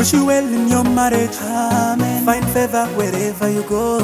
Wish you well in your marriage. Amen. Find favor wherever you go.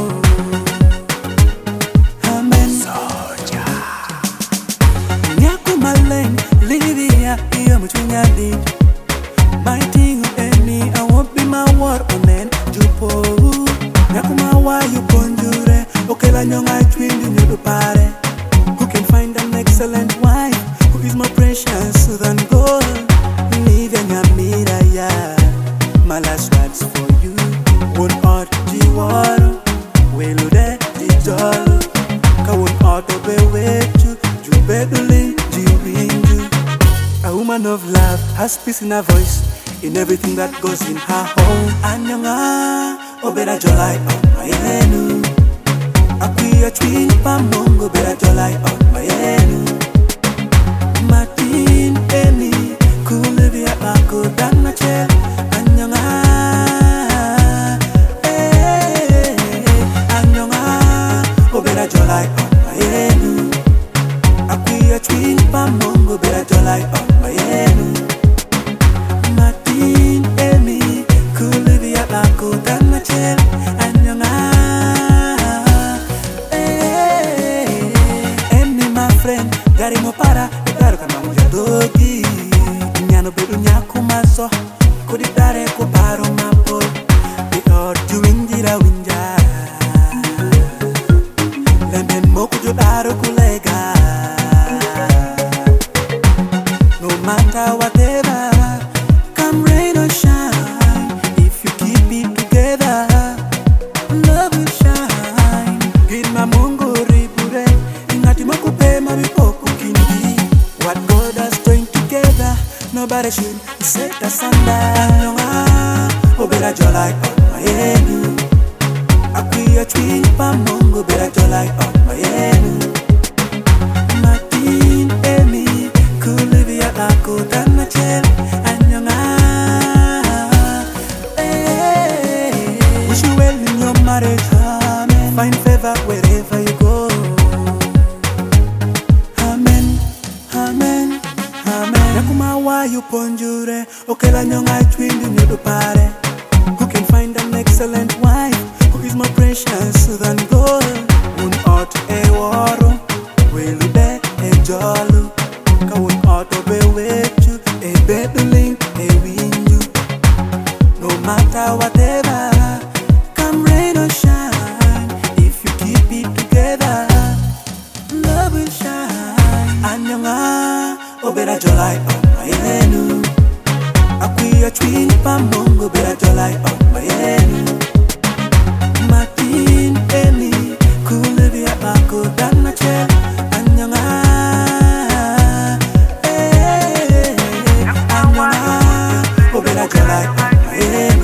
Amen. Soldier. Nyaku maleng, Livia, iyo mchunya did. Biting any, I won't be my word, amen. Jupo. Nyaku mawa you conjure. Okela nyonga chwindi nyodo pare. Who can find an excellent wife? Who is more precious than gold? Livia nyamira ya. My last words for you. One heart jiwaro, welude jijolo. Ka one heart obewechu, jubeduli jiwinju. A woman of love has peace in her voice, in everything that goes in her home. Anyanga obera jolai on mayenu. Akuya twin pa mongo bera jolai on mayenu. Martin eni kulivia ako dana chel. Jolai on mayenu. Akuya twin pa mongo bera jolai on mayenu. Martin emi kulivia lako dana chel anyanga. Emi my friend gari mo para idaro kama muja dogi. Nyano bedu nyaku maso kodidare ko paro mapol. Di orju winjira winja. No matter whatever, come rain or shine, if you keep it together, love will shine. Gina mungu ribure, ingati makupe mabipoku kindi. What God has joined together, nobody should set asunder. Anyonga, obera jolai on mayenu. Akuya twin pa mongo bera jolai on mayenu. Martin emi kulivia lako dana chel anyanga. Wish you well in your marriage. Amen. Find favor wherever you go. Amen. Amen. Amen. Nakuma wa you ponjure okela nyonga twindi nyodo pare. Who can find an excellent wife? Who is more precious than gold? Un ot e waro, welude e jolu. Ka un ot obewechu, e beduling e winju. No matter whatever, come rain or shine, if you keep it together, love will shine. Anyanga, obera jolai on mayenu. Akuya twin pa mongo bera jolai on mayenu. Martin eni kulivia ako dana chel anyanga. Anyanga obera jolai on mayenu.